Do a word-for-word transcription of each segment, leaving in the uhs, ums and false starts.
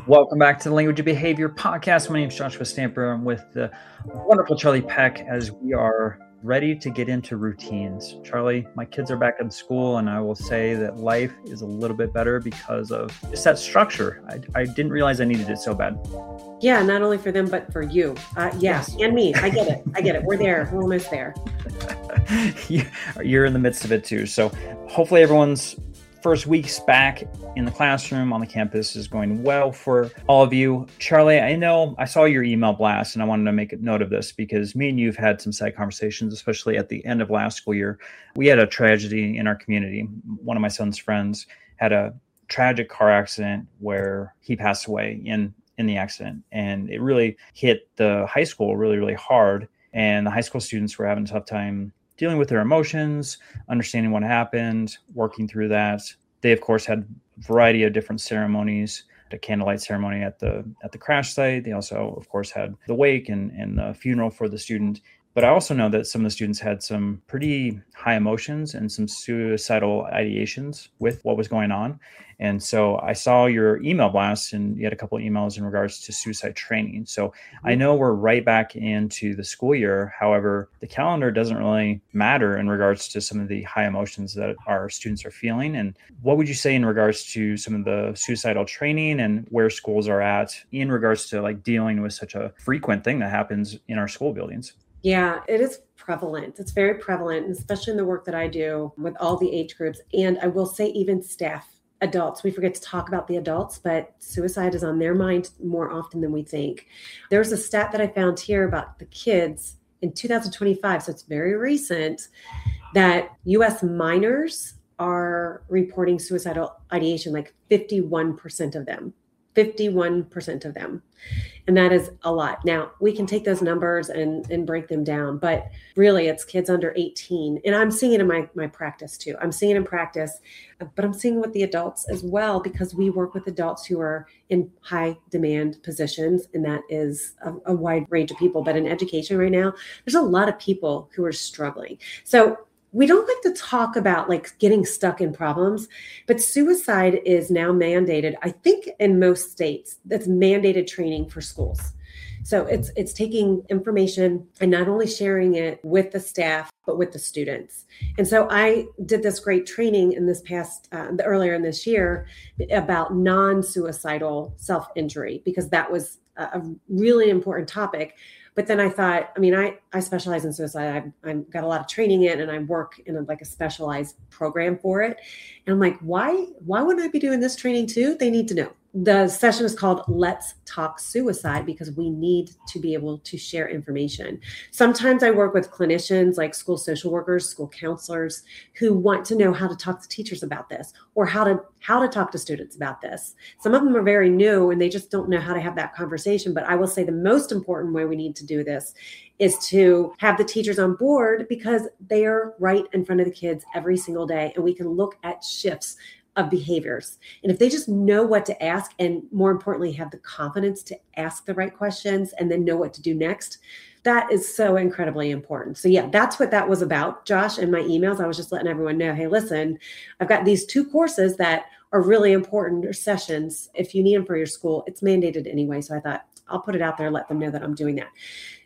Welcome back to the Language of Behavior podcast. My name is Joshua Stamper. I'm with the wonderful Charlie Peck as we are ready to get into routines. Charlie, my kids are back in school, and I will say that life is a little bit better because of just that structure. I, I didn't realize I needed it so bad. Yeah, not only for them, but for you. Uh, yeah, yes. And me. I get it. I get it. We're there. We're almost there. You're in the midst of it too. So hopefully everyone's first weeks back in the classroom on the campus is going well for all of you. Charlie, I know I saw your email blast and I wanted to make a note of this because me and you've had some side conversations, especially at the end of last school year. We had a tragedy in our community. One of my son's friends had a tragic car accident where he passed away in, in the accident. And it really hit the high school really, really hard. And the high school students were having a tough time dealing with their emotions, understanding what happened, working through that. They, of course, had a variety of different ceremonies, the candlelight ceremony at the at the crash site. They also, of course, had the wake and, and the funeral for the student. But I also know that some of the students had some pretty high emotions and some suicidal ideations with what was going on. And so I saw your email blast and you had a couple of emails in regards to suicide training. So I know we're right back into the school year. However, the calendar doesn't really matter in regards to some of the high emotions that our students are feeling. And what would you say in regards to some of the suicidal training and where schools are at in regards to like dealing with such a frequent thing that happens in our school buildings? Yeah, it is prevalent. It's very prevalent, especially in the work that I do with all the age groups. And I will say even staff, adults, we forget to talk about the adults, but suicide is on their mind more often than we think. There's a stat that I found here about the kids in two thousand twenty-five, so it's very recent, that U S minors are reporting suicidal ideation, like fifty-one percent of them. fifty-one percent of them. And that is a lot. Now, we can take those numbers and, and break them down, but really it's kids under eighteen. And I'm seeing it in my, my practice too. I'm seeing it in practice, but I'm seeing it with the adults as well, because we work with adults who are in high demand positions. And that is a, a wide range of people. But in education right now, there's a lot of people who are struggling. So we don't like to talk about like getting stuck in problems, but suicide is now mandated. I think in most states, that's mandated training for schools. So it's it's taking information and not only sharing it with the staff, but with the students. And so I did this great training in this past, uh, earlier in this year about non-suicidal self-injury, because that was a, a really important topic. But then I thought, I mean, I, I specialize in suicide. I've, I've got a lot of training in, and I work in a, like a specialized program for it. And I'm like, why, why wouldn't I be doing this training too? They need to know. The session is called Let's Talk Suicide, because we need to be able to share information. Sometimes I work with clinicians like school social workers, school counselors, who want to know how to talk to teachers about this, or how to how to talk to students about this. Some of them are very new and they just don't know how to have that conversation. But I will say the most important way we need to do this is to have the teachers on board, because they are right in front of the kids every single day, and we can look at shifts of behaviors. And if they just know what to ask, and more importantly, have the confidence to ask the right questions and then know what to do next, that is so incredibly important. So yeah, that's what that was about, Josh. In my emails, I was just letting everyone know, hey, listen, I've got these two courses that are really important, or sessions. If you need them for your school, it's mandated anyway. So I thought I'll put it out there, let them know that I'm doing that.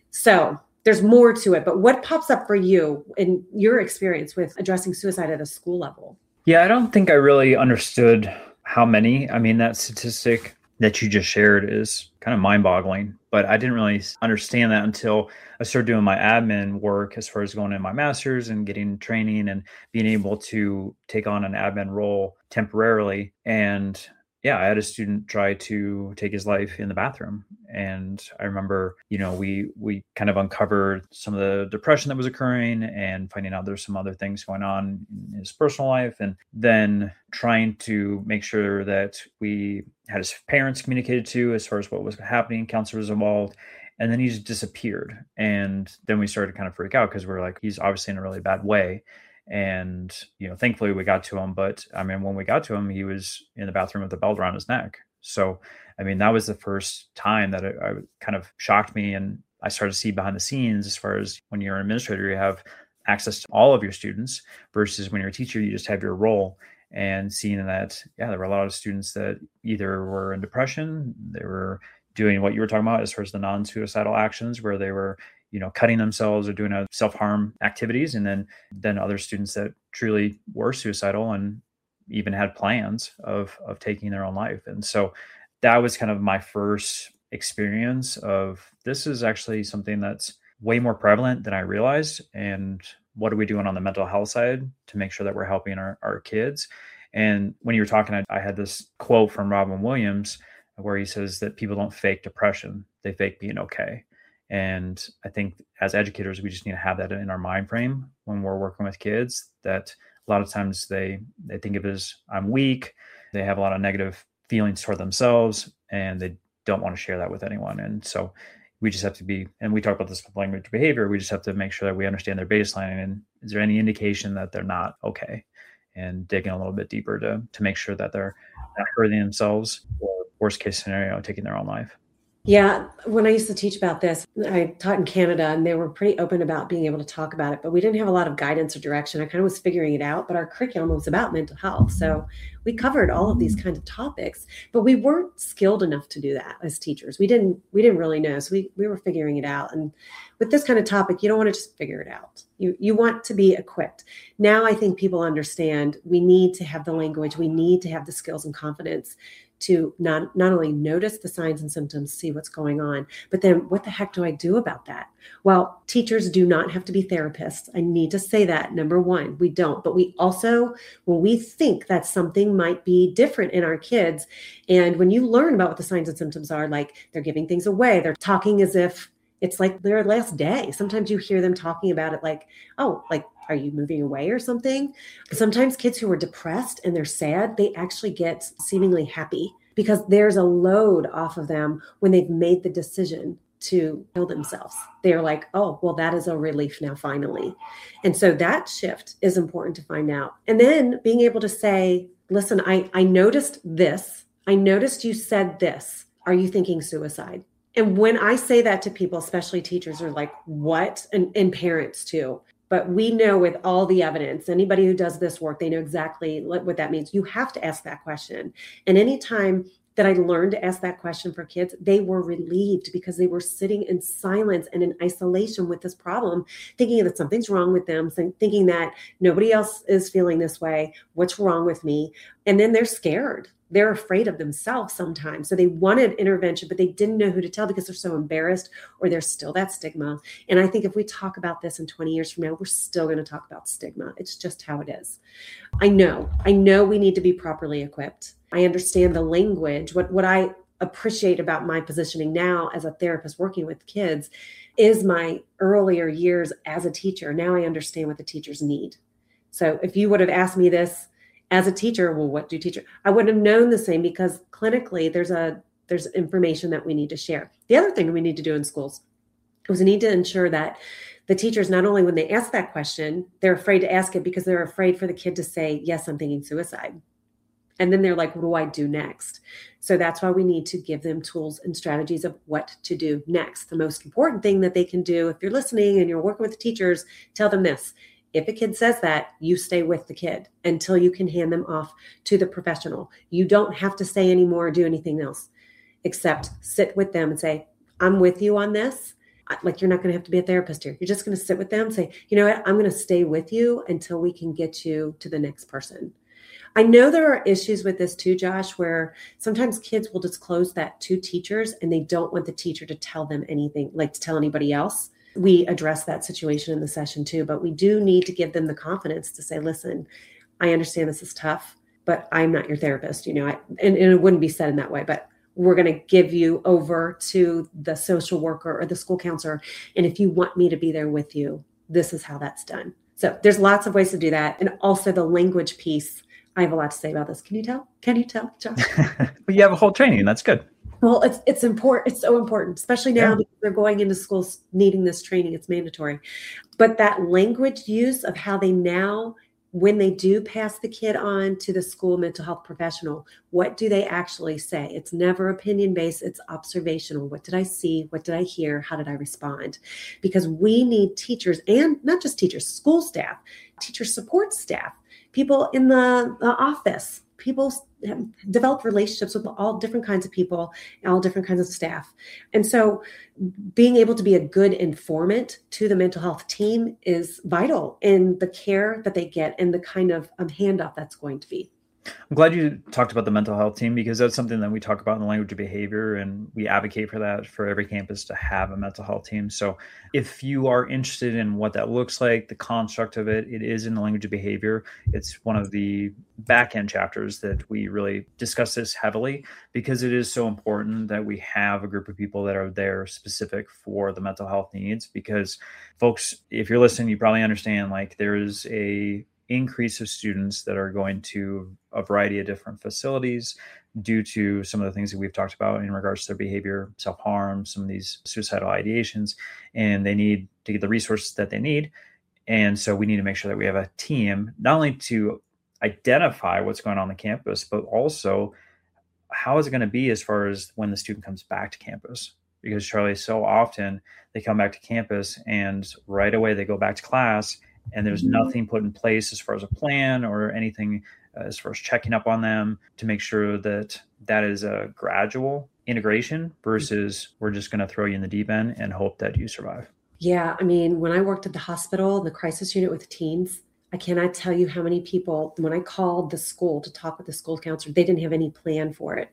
So there's more to it, but what pops up for you in your experience with addressing suicide at a school level? Yeah, I don't think I really understood how many. I mean, that statistic that you just shared is kind of mind-boggling, but I didn't really understand that until I started doing my admin work as far as going in my master's and getting training and being able to take on an admin role temporarily. And yeah, I had a student try to take his life in the bathroom. And I remember, you know, we we kind of uncovered some of the depression that was occurring and finding out there's some other things going on in his personal life. And then trying to make sure that we had his parents communicated to as far as what was happening, counselors involved. And then he just disappeared. And then we started to kind of freak out because we we're like, he's obviously in a really bad way. And, you know, thankfully we got to him. But I mean, when we got to him, he was in the bathroom with a belt around his neck. So, I mean, that was the first time that it, it kind of shocked me. And I started to see behind the scenes as far as when you're an administrator, you have access to all of your students versus when you're a teacher, you just have your role. and seeing that, yeah, there were a lot of students that either were in depression, they were doing what you were talking about as far as the non-suicidal actions where they were, you know, cutting themselves or doing a self-harm activities. And then, then other students that truly were suicidal and even had plans of, of taking their own life. And so that was kind of my first experience of this is actually something that's way more prevalent than I realized. And what are we doing on the mental health side to make sure that we're helping our, our kids? And when you were talking, I, I had this quote from Robin Williams where he says that people don't fake depression, they fake being okay. And I think as educators, we just need to have that in our mind frame when we're working with kids, that a lot of times they, they think of it as I'm weak. They have a lot of negative feelings toward themselves and they don't want to share that with anyone. And so we just have to be, and we talk about this with language behavior, we just have to make sure that we understand their baseline. And is there any indication that they're not okay? And digging a little bit deeper to, to make sure that they're not hurting themselves or worst case scenario, taking their own life. Yeah. When I used to teach about this, I taught in Canada and they were pretty open about being able to talk about it, but we didn't have a lot of guidance or direction. I kind of was figuring it out, but our curriculum was about mental health. So we covered all of these kinds of topics, but we weren't skilled enough to do that as teachers. We didn't, we didn't really know. So we, we were figuring it out. And with this kind of topic, you don't want to just figure it out. You, you want to be equipped. Now I think people understand we need to have the language. We need to have the skills and confidence to not, not only notice the signs and symptoms, see what's going on, but then what the heck do I do about that? Well, teachers do not have to be therapists. I need to say that. Number one, we don't, but we also, when we think that something might be different in our kids, and when you learn about what the signs and symptoms are, like they're giving things away, they're talking as if it's like their last day. Sometimes you hear them talking about it like, oh, like, are you moving away or something? Sometimes kids who are depressed and they're sad, they actually get seemingly happy because there's a load off of them when they've made the decision to kill themselves. They're like, oh, well, that is a relief now, finally. And so that shift is important to find out. And then being able to say, listen, I, I noticed this. I noticed you said this. Are you thinking suicide? And when I say that to people, especially teachers are like, what? And, and parents too. But we know with all the evidence, anybody who does this work, they know exactly what that means. You have to ask that question. And anytime that I learned to ask that question for kids, they were relieved because they were sitting in silence and in isolation with this problem, thinking that something's wrong with them, thinking that nobody else is feeling this way. What's wrong with me? And then they're scared. They're afraid of themselves sometimes. So they wanted intervention, but they didn't know who to tell because they're so embarrassed or there's still that stigma. And I think if we talk about this in twenty years from now, we're still going to talk about stigma. It's just how it is. I know, I know we need to be properly equipped. I understand the language. What, what I appreciate about my positioning now as a therapist working with kids is my earlier years as a teacher. Now I understand what the teachers need. So if you would have asked me this as a teacher, well, what do teachers? I would have known the same because clinically there's a there's information that we need to share. The other thing we need to do in schools is we need to ensure that the teachers, not only when they ask that question, they're afraid to ask it because they're afraid for the kid to say, yes, I'm thinking suicide. And then they're like, what do I do next? So that's why we need to give them tools and strategies of what to do next. The most important thing that they can do, if you're listening and you're working with teachers, tell them this. If a kid says that, you stay with the kid until you can hand them off to the professional. You don't have to say anymore or do anything else except sit with them and say, I'm with you on this. Like, you're not going to have to be a therapist here. You're just going to sit with them and say, you know what, I'm going to stay with you until we can get you to the next person. I know there are issues with this too, Josh, where sometimes kids will disclose that to teachers and they don't want the teacher to tell them anything, like to tell anybody else. We address that situation in the session too, but we do need to give them the confidence to say, listen, I understand this is tough, but I'm not your therapist, you know, I, and, and it wouldn't be said in that way, but we're going to give you over to the social worker or the school counselor. And if you want me to be there with you, this is how that's done. So there's lots of ways to do that. And also the language piece. I have a lot to say about this. Can you tell? Can you tell, Josh? Well, you have a whole training. That's good. Well, it's it's important. It's so important, especially now Yeah. because they're going into schools needing this training. It's mandatory. But that language use of how they now, when they do pass the kid on to the school mental health professional, what do they actually say? It's never opinion-based. It's observational. What did I see? What did I hear? How did I respond? Because we need teachers, and not just teachers, school staff, teacher support staff, people in the, the office. People develop relationships with all different kinds of people, all different kinds of staff. And so being able to be a good informant to the mental health team is vital in the care that they get and the kind of um, handoff that's going to be. I'm glad you talked about the mental health team, because that's something that we talk about in the language of behavior, and we advocate for that for every campus to have a mental health team. So if you are interested in what that looks like, the construct of it, it is in the language of behavior. It's one of the back end chapters that we really discuss this heavily, because it is so important that we have a group of people that are there specific for the mental health needs. Because folks, if you're listening, you probably understand, like, there is a increase of students that are going to a variety of different facilities due to some of the things that we've talked about in regards to their behavior, self-harm, some of these suicidal ideations, and they need to get the resources that they need. And so we need to make sure that we have a team, not only to identify what's going on on the campus, but also how is it going to be as far as when the student comes back to campus. Because, Charlie, so often they come back to campus and right away they go back to class, and there's nothing put in place as far as a plan or anything uh, as far as checking up on them to make sure that that is a gradual integration versus we're just going to throw you in the deep end and hope that you survive. Yeah. I mean, when I worked at the hospital, the crisis unit with teens, I cannot tell you how many people, when I called the school to talk with the school counselor, they didn't have any plan for it.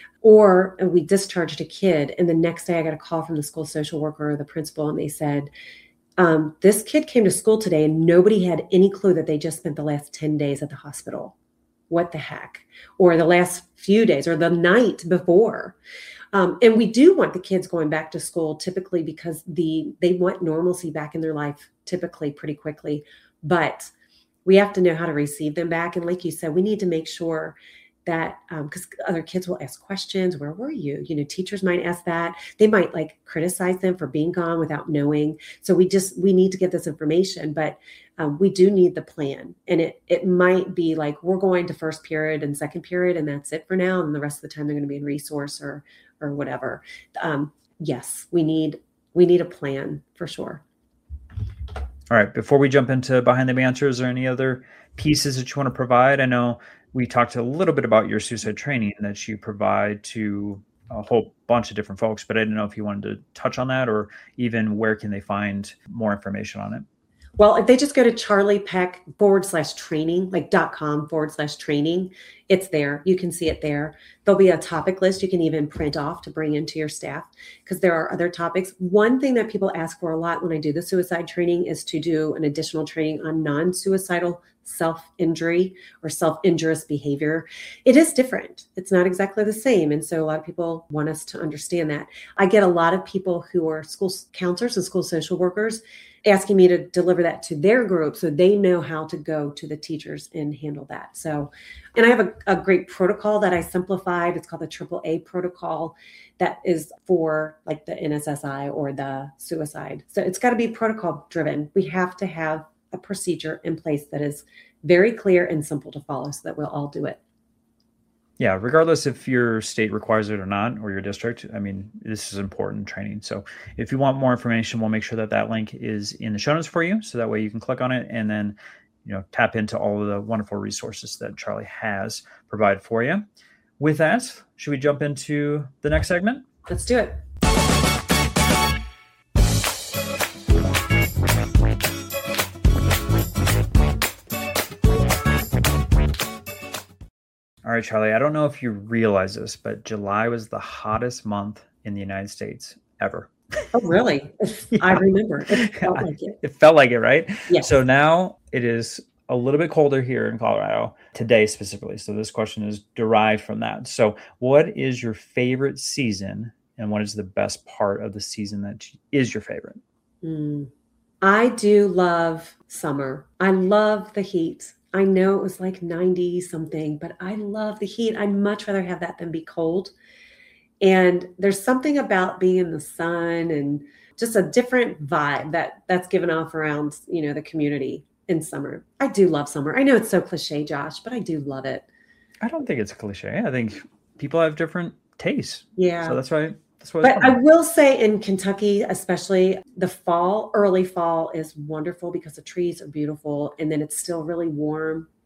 Or we discharged a kid, and the next day I got a call from the school social worker or the principal, and they said, Um, this kid came to school today and nobody had any clue that they just spent the last ten days at the hospital. What the heck? Or the last few days or the night before. Um, and we do want the kids going back to school typically because the they want normalcy back in their life typically pretty quickly. But we have to know how to receive them back. And like you said, we need to make sure that because um, other kids will ask questions. Where were you? You know, teachers might ask that. They might like criticize them for being gone without knowing. So we just, we need to get this information, but um, we do need the plan. And it it might be like, we're going to first period and second period, and that's it for now. And the rest of the time they're going to be in resource or, or whatever. Um, yes, we need, we need a plan for sure. All right. Before we jump into behind the answers, or any other pieces that you want to provide? I know we talked a little bit about your suicide training that you provide to a whole bunch of different folks, but I didn't know if you wanted to touch on that, or even where can they find more information on it? Well, if they just go to Charlie Peck forward slash training, like dot com forward slash training, it's there. You can see it there. There'll be a topic list you can even print off to bring into your staff, because there are other topics. One thing that people ask for a lot when I do the suicide training is to do an additional training on non-suicidal self-injury or self-injurious behavior. It is different. It's not exactly the same. And so a lot of people want us to understand that. I get a lot of people who are school counselors and school social workers asking me to deliver that to their group so they know how to go to the teachers and handle that. So, and I have a, a great protocol that I simplified. It's called the triple A protocol that is for like the N S S I or the suicide. So it's got to be protocol driven. We have to have a procedure in place that is very clear and simple to follow so that we'll all do it. Yeah, regardless if your state requires it or not, or your district. I mean, this is important training. So if you want more information, we'll make sure that that link is in the show notes for you. So that way you can click on it and then, you know, tap into all of the wonderful resources that Charlie has provided for you. With that, should we jump into the next segment? Let's do it. All right, Charlie, I don't know if you realize this, but July was the hottest month in the United States ever. Oh, really? Yeah. I remember. It felt like it. It felt like it, right? Yes. So now it is a little bit colder here in Colorado today specifically. So this question is derived from that. So what is your favorite season, and what is the best part of the season that is your favorite? Mm. I do love summer. I love the heat. I know it was like ninety something, but I love the heat. I'd much rather have that than be cold. And there's something about being in the sun and just a different vibe that that's given off around, you know, the community in summer. I do love summer. I know it's so cliche, Josh, but I do love it. I don't think it's a cliche. I think people have different tastes. Yeah. So that's why. But I will say in Kentucky, especially the fall, early fall is wonderful because the trees are beautiful and then it's still really warm.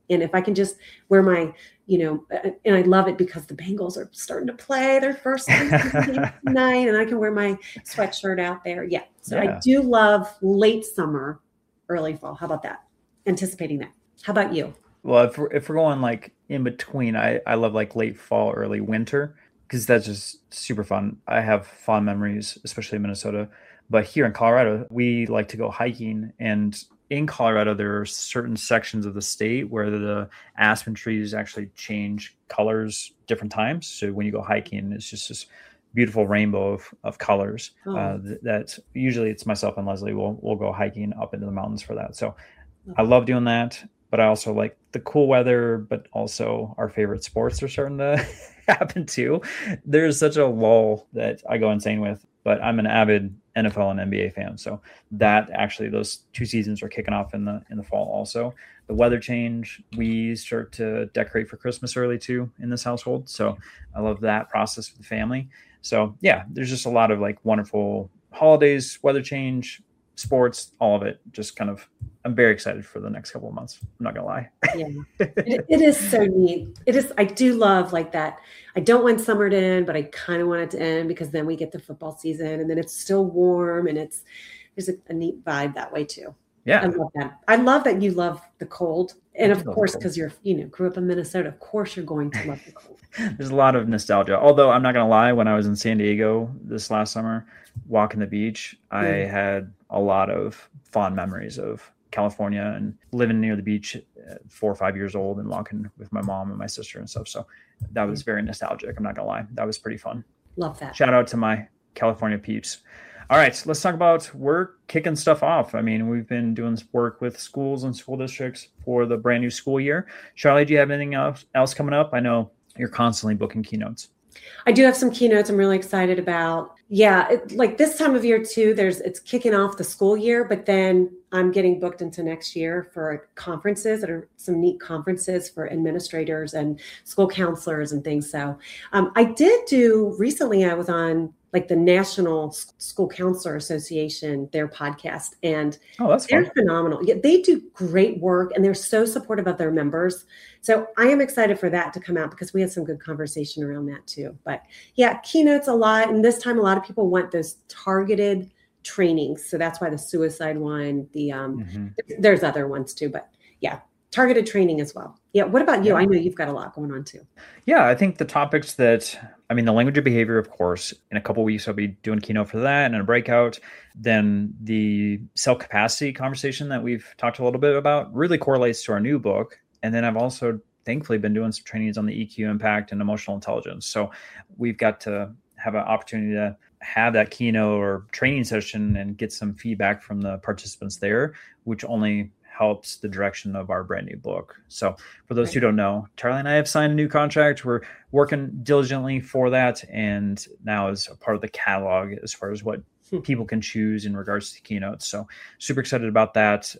And if I can just wear my, you know, and I love it because the Bengals are starting to play their first game tonight, and I can wear my sweatshirt out there. Yeah. So yeah. I do love late summer, early fall. How about that? Anticipating that. How about you? Well, if we're, if we're going like in between, I, I love like late fall, early winter, because that's just super fun. I have fond memories, especially in Minnesota. But here in Colorado, we like to go hiking. And in Colorado, there are certain sections of the state where the aspen trees actually change colors different times. So when you go hiking, it's just this beautiful rainbow of, of colors. Oh. Uh, that usually it's myself and Leslie will will go hiking up into the mountains for that. So I love doing that. But I also like the cool weather, but also our favorite sports are starting to happen too. There's such a lull that I go insane with, but I'm an avid N F L and N B A fan. So that actually, those two seasons are kicking off in the in the fall also. The weather change, we start to decorate for Christmas early too in this household. So I love that process with the family. So yeah, there's just a lot of like wonderful holidays, weather change, sports, all of it. Just kind of, I'm very excited for the next couple of months. I'm not gonna lie. Yeah, it, it is so neat. It is. I do love like that. I don't want summer to end, but I kind of want it to end because then we get the football season, and then it's still warm, and it's there's a, a neat vibe that way too. Yeah, I love that. I love that you love the cold, and of course, because you're you know grew up in Minnesota, of course you're going to love the cold. There's a lot of nostalgia. Although I'm not gonna lie, when I was in San Diego this last summer, walking the beach, mm. I had a lot of fond memories of California and living near the beach at four or five years old and walking with my mom and my sister and stuff. So that was very nostalgic. I'm not gonna lie. That was pretty fun. Love that. Shout out to my California peeps. All right, let's talk about, we're kicking stuff off. I mean, we've been doing this work with schools and school districts for the brand new school year. Charlie, do you have anything else, else coming up? I know you're constantly booking keynotes. I do have some keynotes I'm really excited about. Yeah, it, like this time of year too, there's it's kicking off the school year, but then I'm getting booked into next year for conferences that are some neat conferences for administrators and school counselors and things. So um, I did do recently, I was on like the National School Counselor Association, their podcast, and oh, that's they're fun. phenomenal. Yeah, they do great work and they're so supportive of their members. So I am excited for that to come out because we had some good conversation around that too. But yeah, keynotes a lot. And this time, a lot of people want those targeted trainings. So that's why the suicide one, the um, mm-hmm. there's other ones too, but yeah, targeted training as well. Yeah. What about you? Yeah. I know you've got a lot going on too. Yeah. I think the topics that, I mean, the language of behavior, of course, in a couple of weeks, I'll be doing keynote for that and a breakout. Then the self capacity conversation that we've talked a little bit about really correlates to our new book. And then I've also thankfully been doing some trainings on the E Q impact and emotional intelligence. So we've got to have an opportunity to have that keynote or training session and get some feedback from the participants there, which only helps the direction of our brand new book. So for those right. who don't know, Charlie and I have signed a new contract. We're working diligently for that. And now is a part of the catalog as far as what hmm. people can choose in regards to keynotes. So super excited about that.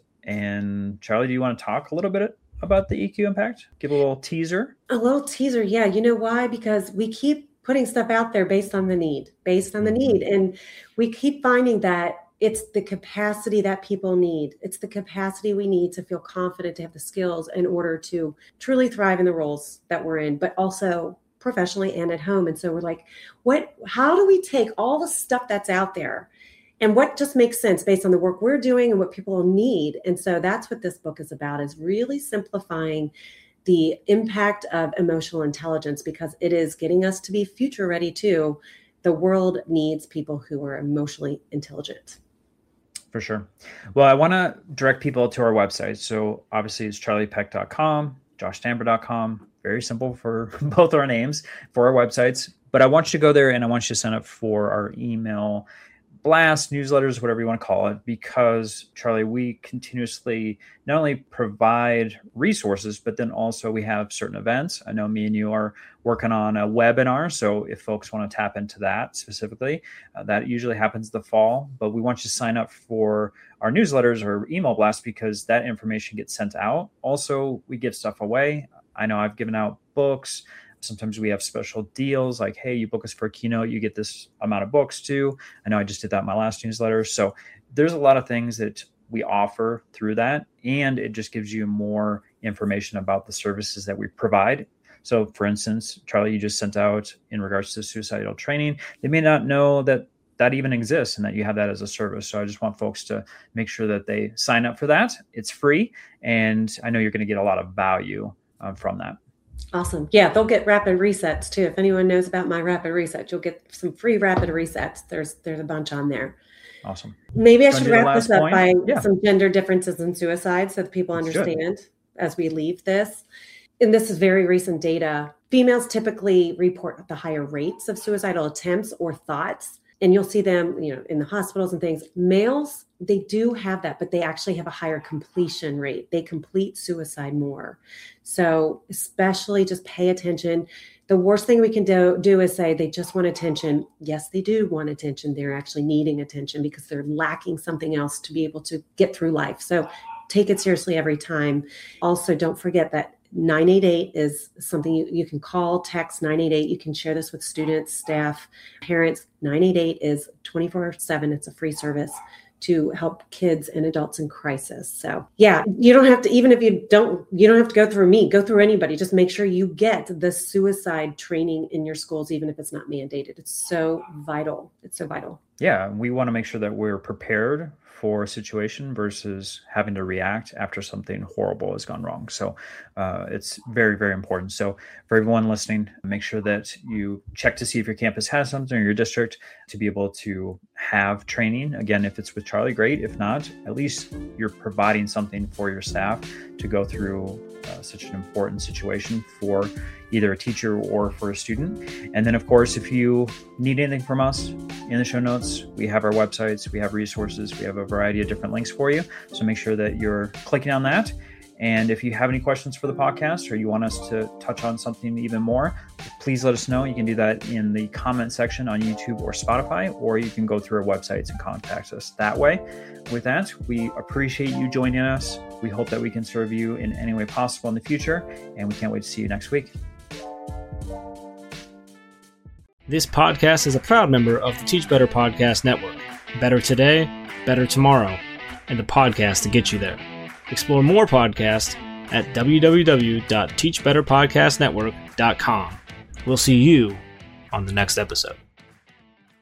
And Charlie, do you want to talk a little bit about the E Q impact? Give a little teaser. A little teaser. Yeah. You know why? Because we keep putting stuff out there based on the need, based on the need. And we keep finding that it's the capacity that people need. It's the capacity we need to feel confident, to have the skills in order to truly thrive in the roles that we're in, but also professionally and at home. And so we're like, what, how do we take all the stuff that's out there and what just makes sense based on the work we're doing and what people need? And so that's what this book is about, is really simplifying the impact of emotional intelligence, because it is getting us to be future ready too. The world needs people who are emotionally intelligent. For sure. Well, I want to direct people to our website. So obviously it's charlie peck dot com, josh stamper dot com. Very simple for both our names for our websites. But I want you to go there and I want you to sign up for our email blast, newsletters, whatever you want to call it, because Charlie, we continuously not only provide resources, but then also we have certain events. I know me and you are working on a webinar. So if folks want to tap into that specifically, uh, that usually happens the fall, but we want you to sign up for our newsletters or email blast because that information gets sent out. Also, we give stuff away. I know I've given out books. Sometimes we have special deals like, hey, you book us for a keynote, you get this amount of books too. I know I just did that in my last newsletter. So there's a lot of things that we offer through that. And it just gives you more information about the services that we provide. So for instance, Charlie, you just sent out in regards to suicidal training. They may not know that that even exists and that you have that as a service. So I just want folks to make sure that they sign up for that. It's free. And I know you're going to get a lot of value um, from that. Awesome. Yeah, they'll get rapid resets too. If anyone knows about my rapid reset, you'll get some free rapid resets. There's there's a bunch on there. Awesome. Maybe I should wrap this up point? by yeah. some gender differences in suicide so that people understand as we leave this. And this is very recent data. Females typically report the higher rates of suicidal attempts or thoughts. And you'll see them, you know, in the hospitals and things. Males, they do have that, but they actually have a higher completion rate. They complete suicide more. So especially just pay attention. The worst thing we can do, do is say they just want attention. Yes, they do want attention. They're actually needing attention because they're lacking something else to be able to get through life. So take it seriously every time. Also, don't forget that nine eight eight is something you, you can call, text nine eight eight. You can share this with students, staff, parents. nine eight eight is twenty-four seven. It's a free service to help kids and adults in crisis. So yeah, you don't have to, even if you don't, you don't have to go through me, go through anybody. Just make sure you get the suicide training in your schools, even if it's not mandated. It's so vital. It's so vital. Yeah, we want to make sure that we're prepared for a situation versus having to react after something horrible has gone wrong. So uh, it's very, very important. So for everyone listening, make sure that you check to see if your campus has something or your district to be able to have training. Again, if it's with Charlie, great. If not, at least you're providing something for your staff to go through uh, such an important situation for either a teacher or for a student. And then, of course, if you need anything from us, in the show notes, we have our websites, we have resources, we have a variety of different links for you. So make sure that you're clicking on that. And if you have any questions for the podcast or you want us to touch on something even more, please let us know. You can do that in the comment section on YouTube or Spotify, or you can go through our websites and contact us that way. With that, we appreciate you joining us. We hope that we can serve you in any way possible in the future, and we can't wait to see you next week. This podcast is a proud member of the Teach Better Podcast Network. Better today, better tomorrow, and the podcast to get you there. Explore more podcasts at w w w dot teach better podcast network dot com. We'll see you on the next episode.